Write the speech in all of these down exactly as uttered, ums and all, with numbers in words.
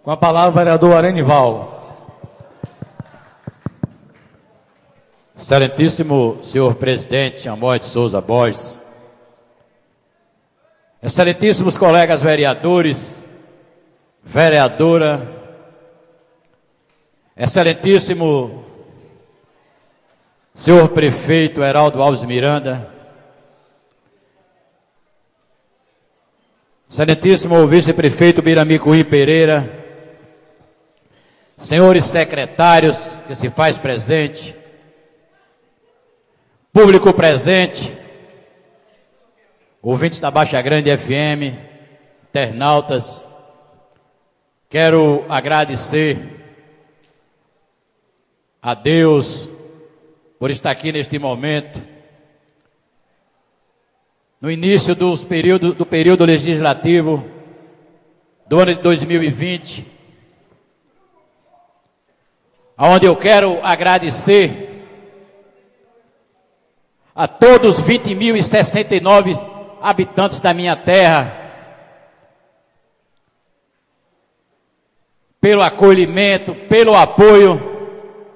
Com a palavra, o vereador Arenival. Excelentíssimo senhor presidente Amor de Souza Borges, excelentíssimos colegas vereadores, vereadora, excelentíssimo senhor prefeito Heraldo Alves Miranda, excelentíssimo vice-prefeito Birami Cunha Pereira, senhores secretários que se faz presente, público presente, ouvintes da Baixa Grande F M, internautas, quero agradecer a Deus por estar aqui neste momento, no início dos período, do período legislativo do ano de dois mil e vinte, onde eu quero agradecer a todos os vinte mil e sessenta e nove habitantes da minha terra pelo acolhimento, pelo apoio,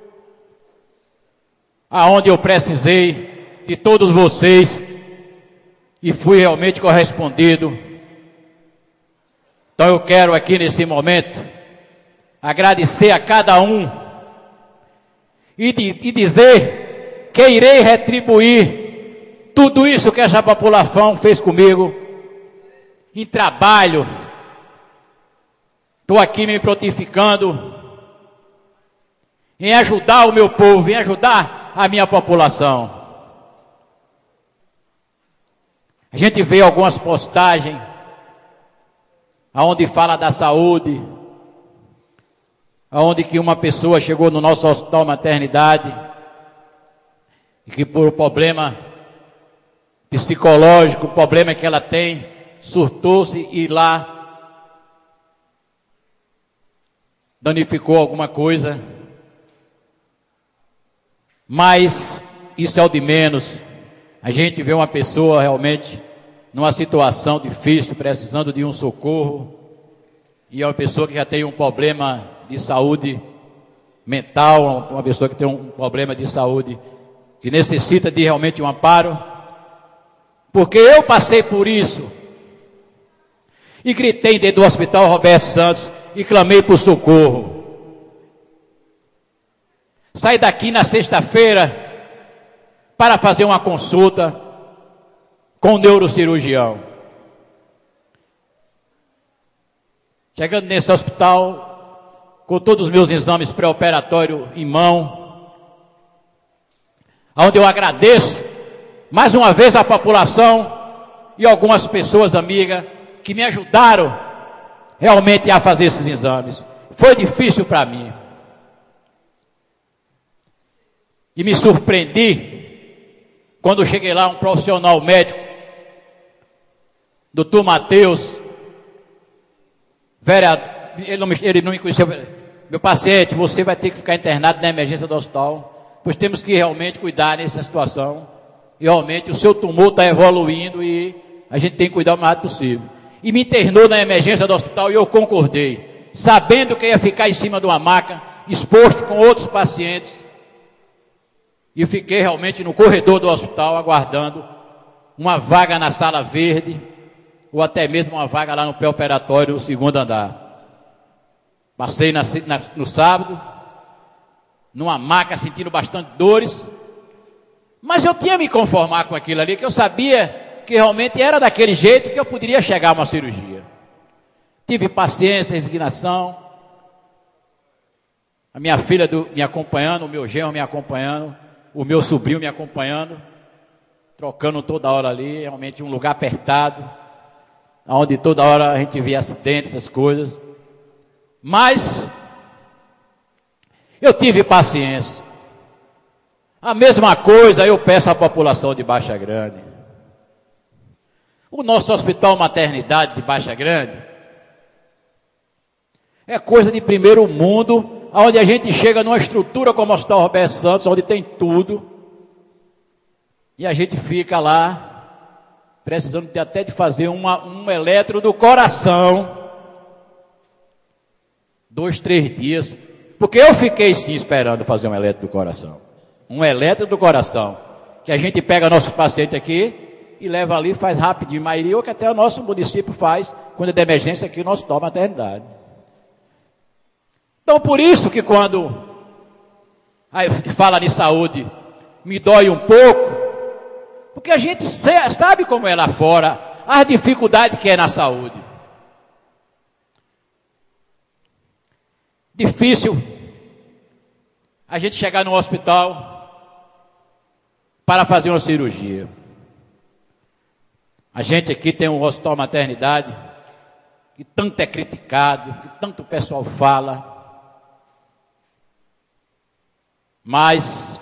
aonde eu precisei de todos vocês e fui realmente correspondido. Então eu quero aqui nesse momento agradecer a cada um e, de, e dizer que irei retribuir tudo isso que essa população fez comigo em trabalho. Estou aqui me prontificando em ajudar o meu povo, em ajudar a minha população. A gente vê algumas postagens aonde fala da saúde, aonde que uma pessoa chegou no nosso hospital maternidade e que por problema psicológico, o problema que ela tem, surtou-se e lá danificou alguma coisa. Mas isso é o de menos. A gente vê uma pessoa realmente numa situação difícil, precisando de um socorro, e é uma pessoa que já tem um problema de saúde mental, uma pessoa que tem um problema de saúde que necessita de realmente um amparo, porque eu passei por isso e gritei dentro do Hospital Roberto Santos e clamei por socorro. Saí daqui na sexta-feira para fazer uma consulta com o neurocirurgião. Chegando nesse hospital, com todos os meus exames pré-operatórios em mão, onde eu agradeço mais uma vez a população e algumas pessoas amigas que me ajudaram realmente a fazer esses exames. Foi difícil para mim. E me surpreendi quando cheguei lá, um profissional médico, doutor Matheus, vereador, ele não me, ele não me conheceu. Meu paciente, você vai ter que ficar internado na emergência do hospital, pois temos que realmente cuidar nessa situação. E realmente o seu tumor está evoluindo e a gente tem que cuidar o mais rápido possível. E me internou na emergência do hospital e eu concordei, sabendo que ia ficar em cima de uma maca, exposto com outros pacientes. E fiquei realmente no corredor do hospital aguardando uma vaga na sala verde, ou até mesmo uma vaga lá no pré-operatório, no segundo andar. Passei na, na, no sábado, numa maca, sentindo bastante dores, mas eu tinha me conformar com aquilo ali, que eu sabia que realmente era daquele jeito que eu poderia chegar a uma cirurgia. Tive paciência, resignação, a minha filha do, me acompanhando, o meu genro me acompanhando, o meu sobrinho me acompanhando, trocando toda hora ali, realmente um lugar apertado, onde toda hora a gente via acidentes, essas coisas. Mas eu tive paciência. A mesma coisa eu peço à população de Baixa Grande. O nosso hospital maternidade de Baixa Grande é coisa de primeiro mundo, onde a gente chega numa estrutura como o Hospital Roberto Santos, onde tem tudo, e a gente fica lá, precisando de, até de fazer uma, um eletro do coração, dois, três dias, porque eu fiquei sim esperando fazer um eletro do coração. Um eletro do coração, que a gente pega nosso paciente aqui e leva ali, faz rapidinho, maioria, ou que até o nosso município faz, quando é de emergência aqui no hospital maternidade. Então, por isso que quando aí fala de saúde, me dói um pouco, porque a gente sabe como é lá fora, as dificuldades que é na saúde. Difícil a gente chegar no hospital para fazer uma cirurgia. A gente aqui tem um hospital maternidade que tanto é criticado, que tanto o pessoal fala. Mas,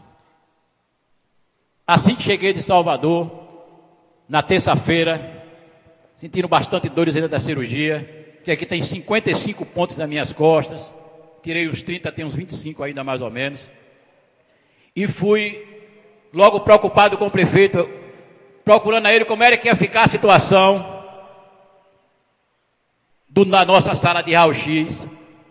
assim que cheguei de Salvador, na terça-feira, sentindo bastante dores ainda da cirurgia, que aqui tem cinquenta e cinco pontos nas minhas costas, tirei os trinta, tem uns vinte e cinco ainda mais ou menos, e fui logo preocupado com o prefeito, procurando a ele como era que ia ficar a situação do, na nossa sala de raio-x.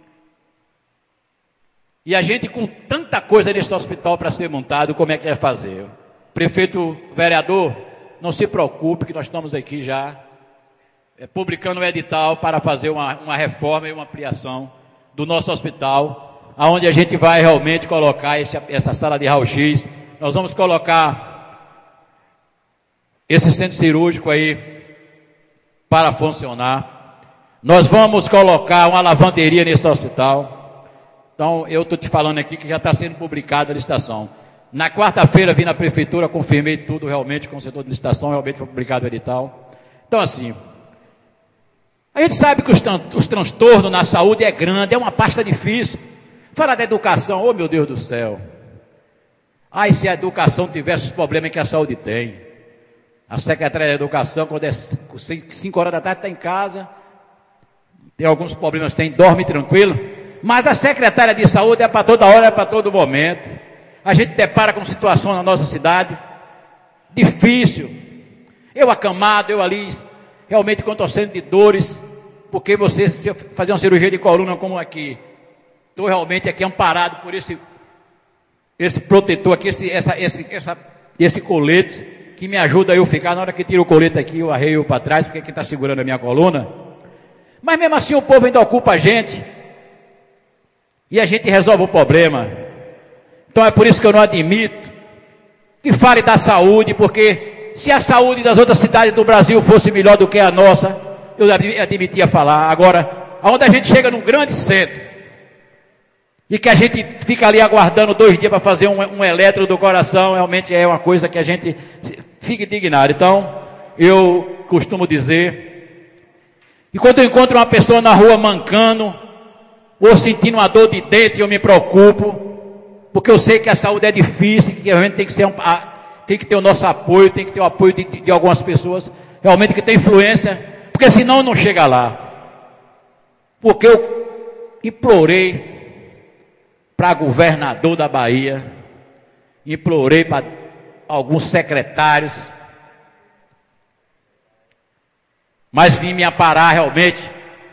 E a gente com tanta coisa nesse hospital para ser montado, como é que ia fazer? Prefeito, vereador, não se preocupe que nós estamos aqui já é, publicando um edital para fazer uma, uma reforma e uma ampliação do nosso hospital, aonde a gente vai realmente colocar esse, essa sala de raio-x. Nós vamos colocar esse centro cirúrgico aí para funcionar. Nós vamos colocar uma lavanderia nesse hospital. Então, eu estou te falando aqui que já está sendo publicada a licitação. Na quarta-feira, vim na prefeitura, confirmei tudo realmente com o setor de licitação, realmente foi publicado o edital. Então, assim, a gente sabe que os, os transtornos na saúde é grande, é uma pasta difícil. Fala da educação, oh meu Deus do céu. Ai, se a educação tivesse os problemas que a saúde tem. A secretária da educação, quando é cinco horas da tarde, está em casa, tem alguns problemas, tem, dorme tranquilo. Mas a secretária de saúde é para toda hora, é para todo momento. A gente depara com situação na nossa cidade difícil. Eu acamado, eu ali, realmente contorcendo de dores, porque você se fazer uma cirurgia de coluna como aqui, estou realmente aqui amparado por esse, esse protetor aqui, esse, essa, esse, essa, esse colete, que me ajuda a eu ficar, na hora que tiro o colete aqui, eu arreio para trás, porque é quem está segurando a minha coluna. Mas mesmo assim o povo ainda ocupa a gente. E a gente resolve o problema. Então é por isso que eu não admito que fale da saúde, porque se a saúde das outras cidades do Brasil fosse melhor do que a nossa, eu admitia falar. Agora, aonde a gente chega num grande centro, e que a gente fica ali aguardando dois dias para fazer um, um eletro do coração, realmente é uma coisa que a gente fica indignado. Então, eu costumo dizer, e quando eu encontro uma pessoa na rua mancando, ou sentindo uma dor de dente, eu me preocupo, porque eu sei que a saúde é difícil, que realmente tem que, ser um, tem que ter o nosso apoio, tem que ter o apoio de, de algumas pessoas, realmente que tem influência, porque senão não chega lá. Porque eu implorei para governador da Bahia, implorei para alguns secretários, mas vim me aparar realmente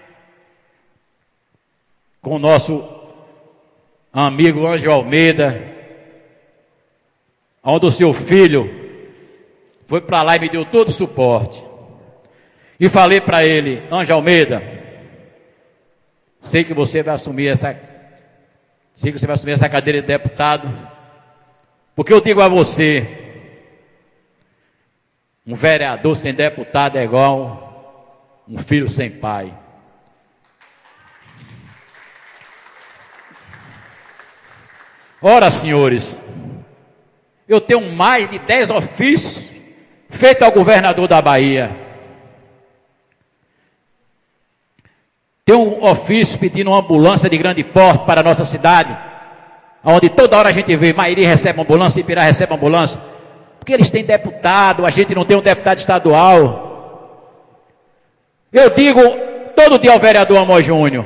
com o nosso amigo Anjo Almeida, onde o seu filho foi para lá e me deu todo o suporte. E falei para ele, Anjo Almeida, sei que você vai assumir essa, sei que você vai assumir essa cadeira de deputado, porque eu digo a você, um vereador sem deputado é igual um filho sem pai. Ora, senhores, eu tenho mais de dez ofícios feitos ao governador da Bahia. Tem um ofício pedindo uma ambulância de grande porte para a nossa cidade, onde toda hora a gente vê, Mairi recebe ambulância, Ipirá recebe ambulância, porque eles têm deputado, a gente não tem um deputado estadual. Eu digo todo dia ao vereador Amor Júnior,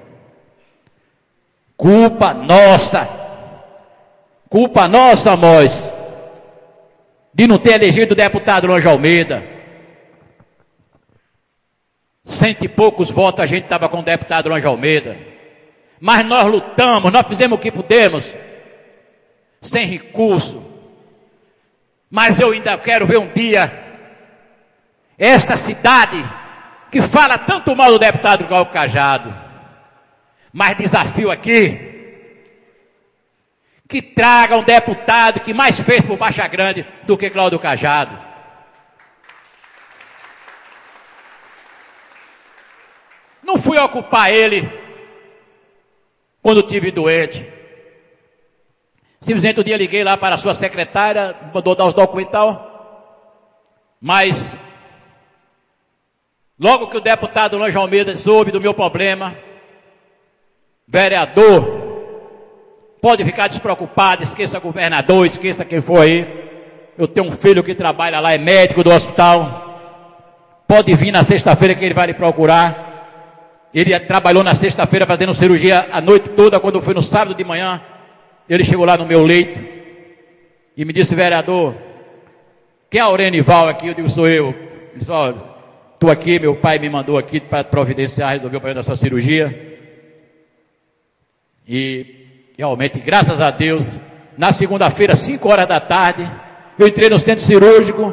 culpa nossa, culpa nossa, Amós, de não ter elegido o deputado Anjo Almeida. Cento e poucos votos a gente estava com o deputado Anjo Almeida. Mas nós lutamos, nós fizemos o que pudemos, sem recurso. Mas eu ainda quero ver um dia esta cidade que fala tanto mal do deputado Cláudio Cajado, mas desafio aqui que traga um deputado que mais fez por Baixa Grande do que Cláudio Cajado. Não fui ocupar ele quando tive doente. Simplesmente um dia liguei lá para a sua secretária, mandou dar os documentos e tal. Mas logo que o deputado Lange Almeida soube do meu problema, vereador, pode ficar despreocupado, esqueça governador, esqueça quem for aí. Eu tenho um filho que trabalha lá, é médico do hospital. Pode vir na sexta-feira que ele vai lhe procurar. Ele trabalhou na sexta-feira fazendo cirurgia a noite toda. Quando foi no sábado de manhã, ele chegou lá no meu leito e me disse: vereador, quem é a Aurenival aqui? Eu digo: sou eu. Ele disse: olha, estou aqui, meu pai me mandou aqui para providenciar, resolver o problema da sua cirurgia. E realmente, graças a Deus, na segunda-feira, cinco horas da tarde, eu entrei no centro cirúrgico.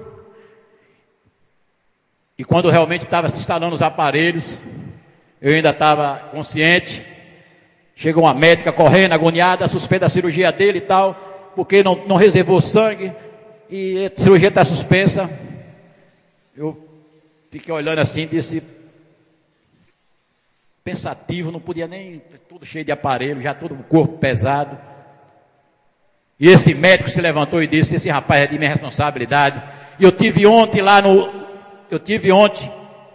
E quando realmente estava se instalando os aparelhos, eu ainda estava consciente. Chegou uma médica correndo, agoniada, suspeita a cirurgia dele e tal, porque não, não reservou sangue, e a cirurgia está suspensa. Eu fiquei olhando assim, disse, pensativo, não podia nem, tudo cheio de aparelho, já todo o corpo pesado. E esse médico se levantou e disse: esse rapaz é de minha responsabilidade. E eu tive ontem lá no, eu tive ontem,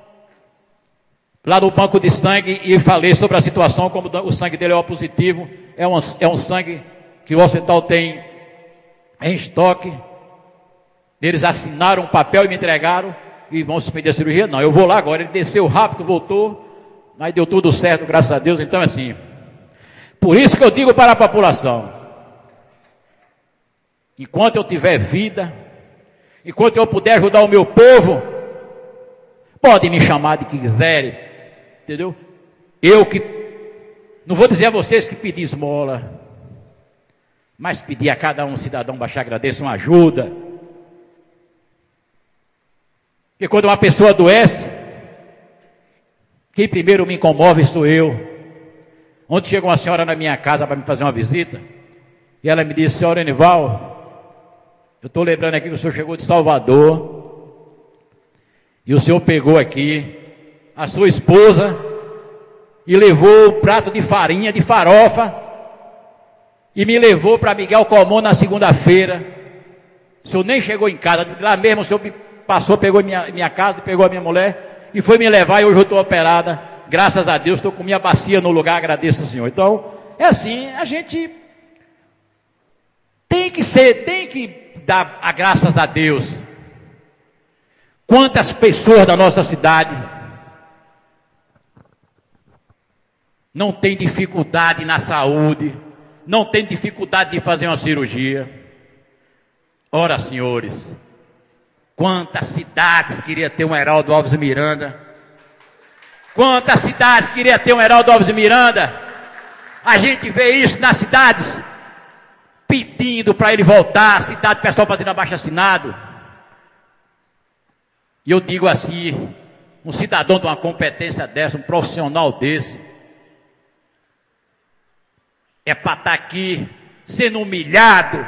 lá no banco de sangue, e falei sobre a situação, como o sangue dele é O positivo, é um, é um sangue que o hospital tem em estoque. Eles assinaram um papel e me entregaram, e vão suspender a cirurgia. Não, eu vou lá agora. Ele desceu rápido, voltou, mas deu tudo certo, graças a Deus. Então, assim, por isso que eu digo para a população: enquanto eu tiver vida, enquanto eu puder ajudar o meu povo, pode me chamar de que quiserem, entendeu? Eu que, não vou dizer a vocês que pedi esmola, mas pedi a cada um cidadão Baixa Grandense uma ajuda. Porque quando uma pessoa adoece, quem primeiro me comove sou eu. Ontem chegou uma senhora na minha casa para me fazer uma visita, e ela me disse: senhor Aurenival, eu estou lembrando aqui que o senhor chegou de Salvador, e o senhor pegou aqui a sua esposa e levou um prato de farinha, de farofa, e me levou para Miguel Comum na segunda-feira. O senhor nem chegou em casa, lá mesmo o senhor me passou, pegou minha, minha casa, pegou a minha mulher e foi me levar, e hoje eu estou operada, graças a Deus, estou com minha bacia no lugar, agradeço ao senhor. Então, é assim, a gente tem que ser, tem que dar a graças a Deus. Quantas pessoas da nossa cidade não tem dificuldade na saúde, não tem dificuldade de fazer uma cirurgia? Ora, senhores, quantas cidades queria ter um Heraldo Alves Miranda? Quantas cidades queria ter um Heraldo Alves Miranda? A gente vê isso nas cidades, pedindo para ele voltar, a cidade, o pessoal fazendo abaixo-assinado. E eu digo assim, um cidadão de uma competência dessa, um profissional desse, é para estar aqui sendo humilhado.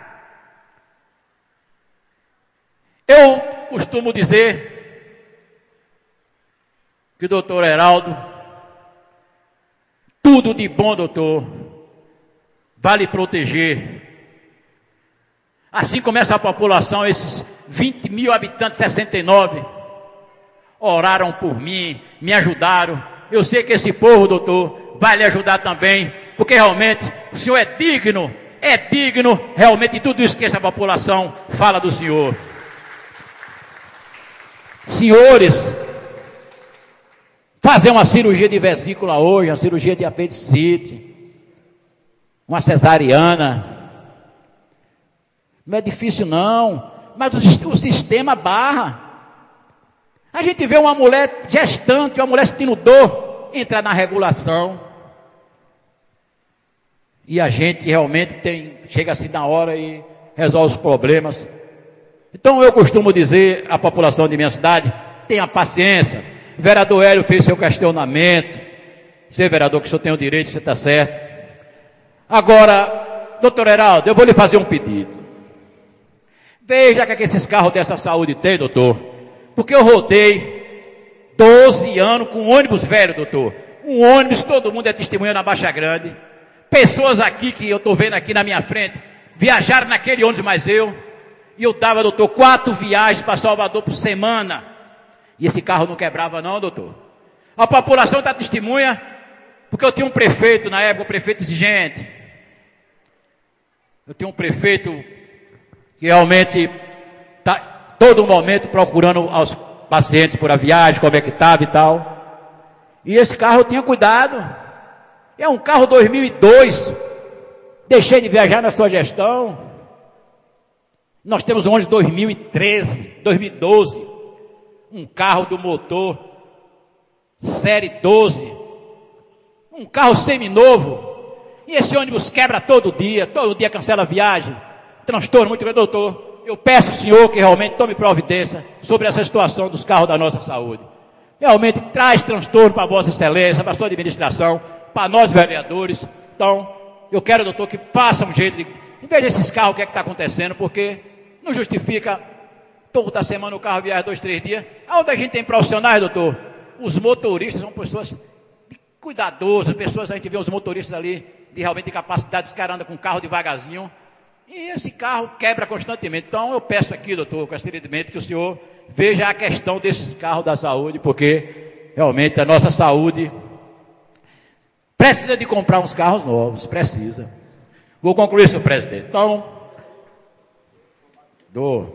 Eu costumo dizer que o doutor Heraldo, tudo de bom, doutor, vai lhe proteger. Assim como essa população, esses vinte mil habitantes, sessenta e nove, oraram por mim, me ajudaram. Eu sei que esse povo, doutor, vai lhe ajudar também, porque realmente o senhor é digno, é digno realmente de tudo isso que essa população fala do senhor. Senhores, fazer uma cirurgia de vesícula hoje, uma cirurgia de apendicite, uma cesariana, não é difícil não, mas o, o sistema barra. A gente vê uma mulher gestante, uma mulher sentindo dor, entrar na regulação. e a gente realmente tem, chega assim na hora e resolve os problemas. Então eu costumo dizer à população de minha cidade, tenha paciência. O vereador Hélio fez seu questionamento. Você, vereador, que o senhor tem o direito, você está certo. Agora, doutor Heraldo, eu vou lhe fazer um pedido. Veja que, é que esses carros dessa saúde tem, doutor. Porque eu rodei doze anos com um ônibus velho, doutor. Um ônibus, todo mundo é testemunha na Baixa Grande. Pessoas aqui que eu estou vendo aqui na minha frente, viajaram naquele ônibus, mas eu, e eu dava, doutor, quatro viagens para Salvador por semana. E esse carro não quebrava não, doutor. A população está testemunha, porque eu tinha um prefeito na época, um prefeito exigente. Eu tinha um prefeito que realmente está todo momento procurando aos pacientes por a viagem, como é que estava e tal. E esse carro eu tinha cuidado. É um carro dois mil e dois. Deixei de viajar na sua gestão. Nós temos um ônibus dois mil e treze, dois mil e doze. Um carro do motor, série doze. Um carro seminovo. E esse ônibus quebra todo dia, todo dia cancela a viagem. Transtorno muito grande, doutor. Eu peço ao senhor que realmente tome providência sobre essa situação dos carros da nossa saúde. Realmente traz transtorno para a vossa excelência, para a sua administração, para nós vereadores. Então, eu quero, doutor, que faça um jeito de... Veja esses carros, o que é que está acontecendo, porque não justifica toda semana o carro viaja dois, três dias. Onde a gente tem profissionais, doutor? Os motoristas são pessoas cuidadosas, pessoas, a gente vê os motoristas ali, de realmente de capacidade, os caras andam com o carro devagarzinho. E esse carro quebra constantemente. Então, eu peço aqui, doutor, consideradamente, que o senhor veja a questão desses carros da saúde, porque realmente a nossa saúde precisa de comprar uns carros novos, precisa. Vou concluir, senhor presidente. Então, do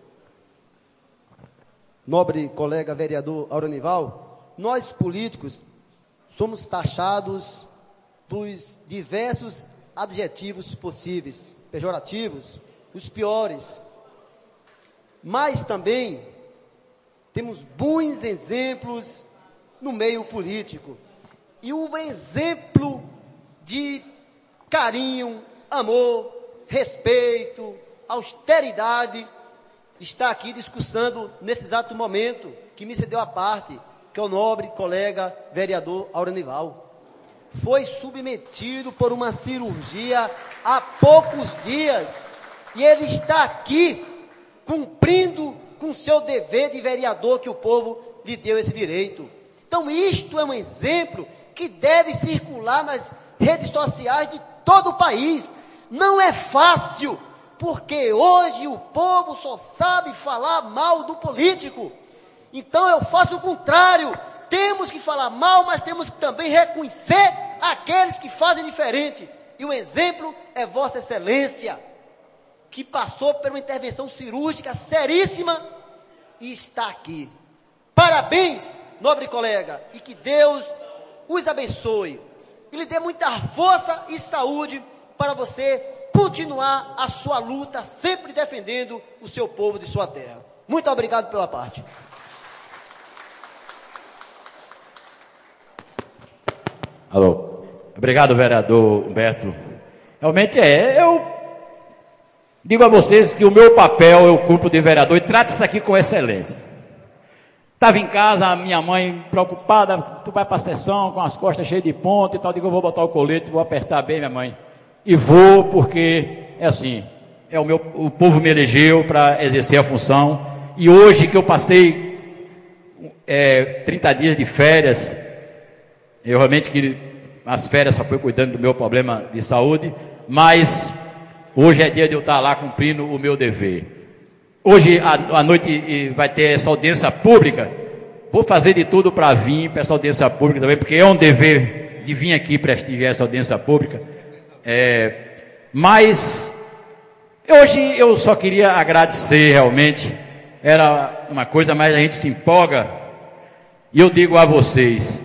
nobre colega vereador Auranival, nós políticos somos taxados dos diversos adjetivos possíveis, pejorativos, os piores. Mas também temos bons exemplos no meio político. E o exemplo de carinho, amor, respeito, austeridade está aqui discussando nesse exato momento que me cedeu a parte, que é o nobre colega vereador Auranival. Foi submetido por uma cirurgia há poucos dias e ele está aqui cumprindo com seu dever de vereador que o povo lhe deu esse direito. Então isto é um exemplo que deve circular nas redes sociais de todo o país. Não é fácil, porque hoje o povo só sabe falar mal do político. Então eu faço o contrário. Temos que falar mal, mas temos que também reconhecer aqueles que fazem diferente. E o exemplo é Vossa Excelência, que passou por uma intervenção cirúrgica seríssima e está aqui. Parabéns, nobre colega, e que Deus os abençoe e lhe dê muita força e saúde para você continuar a sua luta, sempre defendendo o seu povo de sua terra. Muito obrigado pela parte. Alô. Obrigado, vereador Humberto. Realmente é, eu digo a vocês que o meu papel eu cumpro de vereador e trato isso aqui com excelência. Estava em casa, a minha mãe preocupada, tu vai para a sessão com as costas cheias de ponta e tal, digo, eu vou botar o colete, vou apertar bem, minha mãe. E vou, porque é assim, é o, meu, o povo me elegeu para exercer a função. E hoje que eu passei é, trinta dias de férias, eu realmente que as férias só fui cuidando do meu problema de saúde, mas hoje é dia de eu estar lá cumprindo o meu dever. Hoje à noite vai ter essa audiência pública. Vou fazer de tudo para vir para essa audiência pública também, porque é um dever de vir aqui prestigiar essa audiência pública. É, mas hoje eu só queria agradecer realmente. Era uma coisa, mas a gente se empolga. E eu digo a vocês: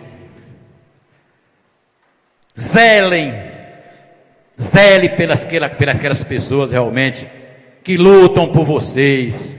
zelem, zele pelas, pelas aquelas pessoas realmente que lutam por vocês,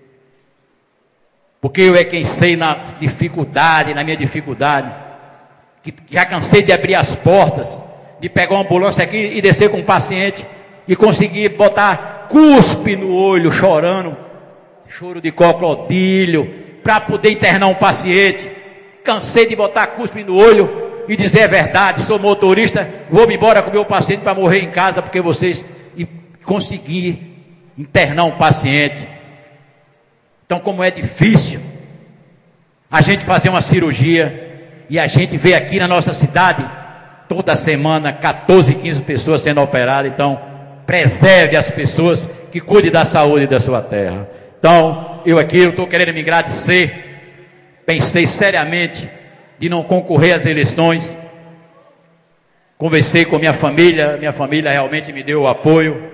porque eu é quem sei na dificuldade, na minha dificuldade, que já cansei de abrir as portas, de pegar uma ambulância aqui e descer com um paciente e conseguir botar cuspe no olho, chorando, choro de crocodilo, para poder internar um paciente. Cansei de botar cuspe no olho e dizer é verdade, sou motorista, vou-me embora com o meu paciente para morrer em casa, porque vocês e conseguir internar um paciente. Então, como é difícil a gente fazer uma cirurgia, e a gente vê aqui na nossa cidade, toda semana, quatorze, quinze pessoas sendo operadas. Então, preserve as pessoas, que cuide da saúde da sua terra. Então, eu aqui, eu estou querendo me agradecer, pensei seriamente de não concorrer às eleições, conversei com minha família, minha família realmente me deu o apoio,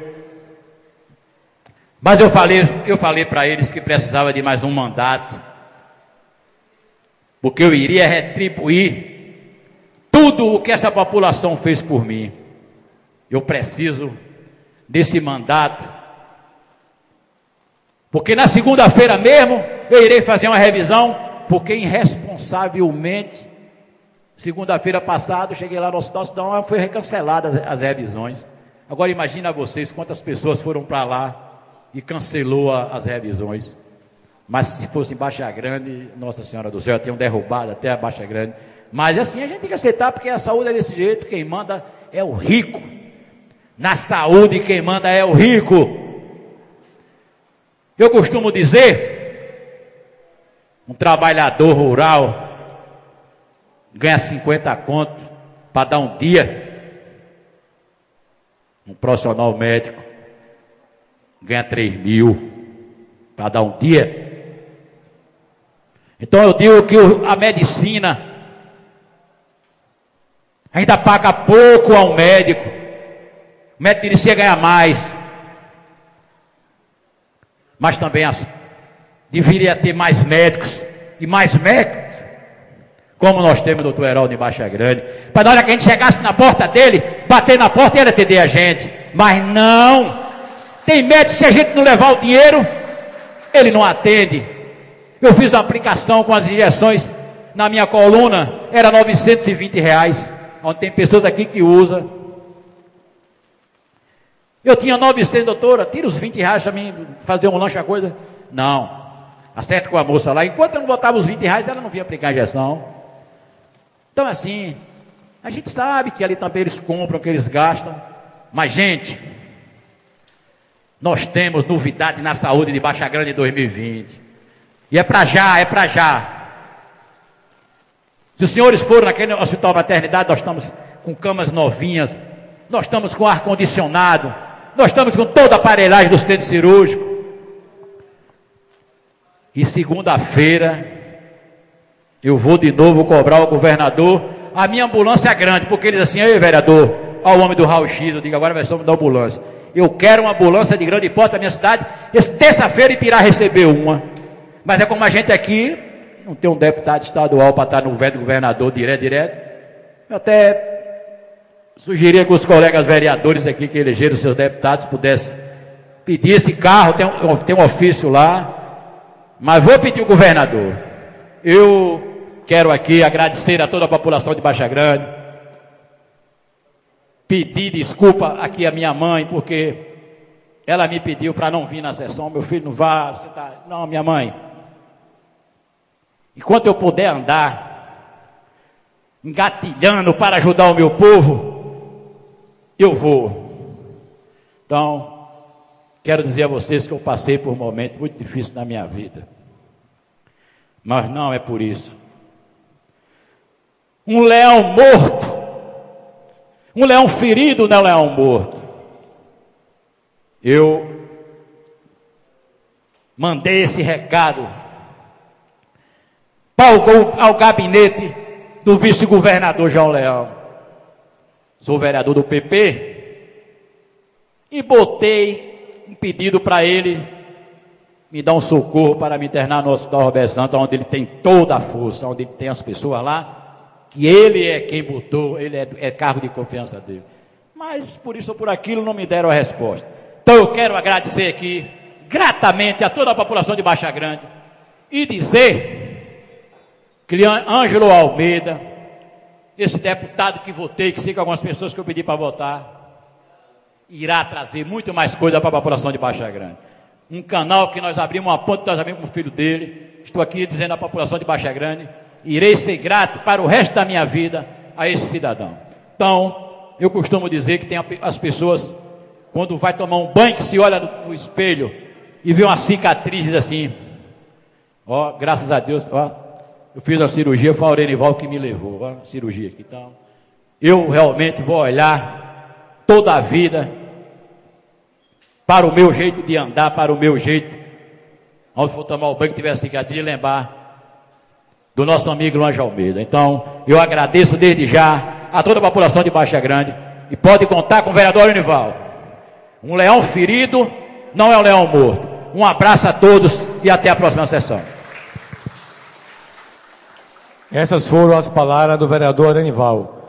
mas eu falei, eu falei para eles que precisava de mais um mandato, porque eu iria retribuir tudo o que essa população fez por mim. Eu preciso desse mandato, porque na segunda-feira mesmo eu irei fazer uma revisão, porque irresponsavelmente, segunda-feira passada, eu cheguei lá no hospital, então foi cancelada as, as revisões. Agora imagina vocês quantas pessoas foram para lá e cancelou a, as revisões. Mas se fosse em Baixa Grande, Nossa Senhora do Céu, tinham derrubado até a Baixa Grande. Mas assim a gente tem que aceitar, porque a saúde é desse jeito, quem manda é o rico. Na saúde quem manda é o rico. Eu costumo dizer, um trabalhador rural ganha cinquenta contos para dar um dia. Um profissional médico ganha três mil para dar um dia. Então eu digo que a medicina ainda paga pouco ao médico. O médico merecia ganhar mais. Mas também as, deveria ter mais médicos e mais médicos, como nós temos o doutor Heraldo em Baixa Grande, para na hora que a gente chegasse na porta dele, bater na porta e ele atender a gente. Mas não, tem médico, se a gente não levar o dinheiro, ele não atende. Eu fiz uma aplicação com as injeções na minha coluna, era novecentos e vinte reais, onde tem pessoas aqui que usam. Eu tinha novecentos, doutora, tira os vinte reais para mim fazer um lanche, a coisa. Não, acerto com a moça lá. Enquanto eu não botava os vinte reais, ela não vinha aplicar a injeção. Então assim, a gente sabe que ali também eles compram, que eles gastam. Mas gente, nós temos novidade na saúde de Baixa Grande em dois mil e vinte. E é para já, é para já. Se os senhores foram naquele hospital maternidade, nós estamos com camas novinhas, nós estamos com ar-condicionado, nós estamos com toda a aparelhagem do centro cirúrgico. E segunda-feira eu vou de novo cobrar ao governador. A minha ambulância é grande, porque ele diz assim: ei, vereador, ao homem do raio-x, eu digo, agora vai ser o homem da ambulância. Eu quero uma ambulância de grande porte para minha cidade. Esse terça-feira Ipirá recebeu uma. Mas é como a gente aqui não tem um deputado estadual para estar no governo do governador direto, direto. Eu até sugeria que os colegas vereadores aqui que elegeram seus deputados pudessem pedir esse carro, tem um, tem um ofício lá, mas vou pedir ao governador. Eu quero aqui agradecer a toda a população de Baixa Grande, pedir desculpa aqui à minha mãe, porque ela me pediu para não vir na sessão. Meu filho, não vá, você tá... Não, minha mãe, enquanto eu puder andar engatilhando para ajudar o meu povo, eu vou. Então, quero dizer a vocês que eu passei por um momento muito difícil na minha vida. Mas não é por isso. Um leão morto, um leão ferido não é um leão morto. Eu mandei esse recado para o, ao gabinete do vice-governador João Leão. Sou vereador do P P e botei um pedido para ele me dar um socorro para me internar no Hospital Roberto Santos, onde ele tem toda a força, onde ele tem as pessoas lá, que ele é quem botou, ele é, é cargo de confiança dele. Mas por isso ou por aquilo não me deram a resposta. Então eu quero agradecer aqui, gratamente, a toda a população de Baixa Grande e dizer que Ângelo Almeida esse deputado que votei, que sei que algumas pessoas que eu pedi para votar, irá trazer muito mais coisa para a população de Baixa Grande. Um canal que nós abrimos, uma ponte que nós abrimos com o filho dele. Estou aqui dizendo à população de Baixa Grande, irei ser grato para o resto da minha vida a esse cidadão. Então, eu costumo dizer que tem as pessoas, quando vai tomar um banho, que se olha no, no espelho e vê uma cicatriz, diz assim, ó, graças a Deus, ó, eu fiz a cirurgia, foi a Aurenival que me levou, ó, a cirurgia aqui. Então, eu realmente vou olhar toda a vida para o meu jeito de andar, para o meu jeito, onde for tomar o banho que tiver cicatriz, e lembrar do nosso amigo Lange Almeida. Então, eu agradeço desde já a toda a população de Baixa Grande e pode contar com o vereador Aurenival. Um leão ferido não é um leão morto. Um abraço a todos e até a próxima sessão. Essas foram as palavras do vereador Aurenival.